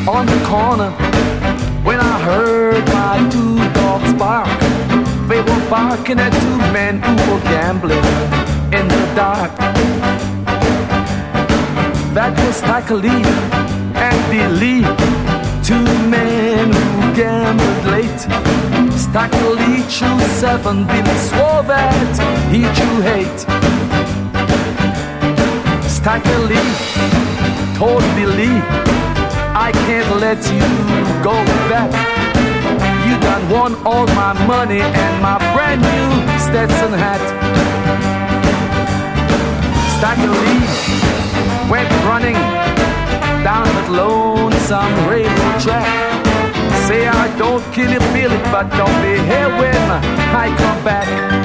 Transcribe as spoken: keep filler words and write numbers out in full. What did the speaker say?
on the corner when I heard my two dogs bark. They were barking at two men who were gambling in the dark. That was Taika Lee and Bill Lee, two men who gambled late. Taika Lee drew seven, Billy swore that he drew eight. Taika Lee told Billy, I can't let you go with that. You done won all my money and my brand new Stetson hat. Taika Lee went running down that lonesome railroad track. Say I don't kill you, Billy, but don't be here when I come back.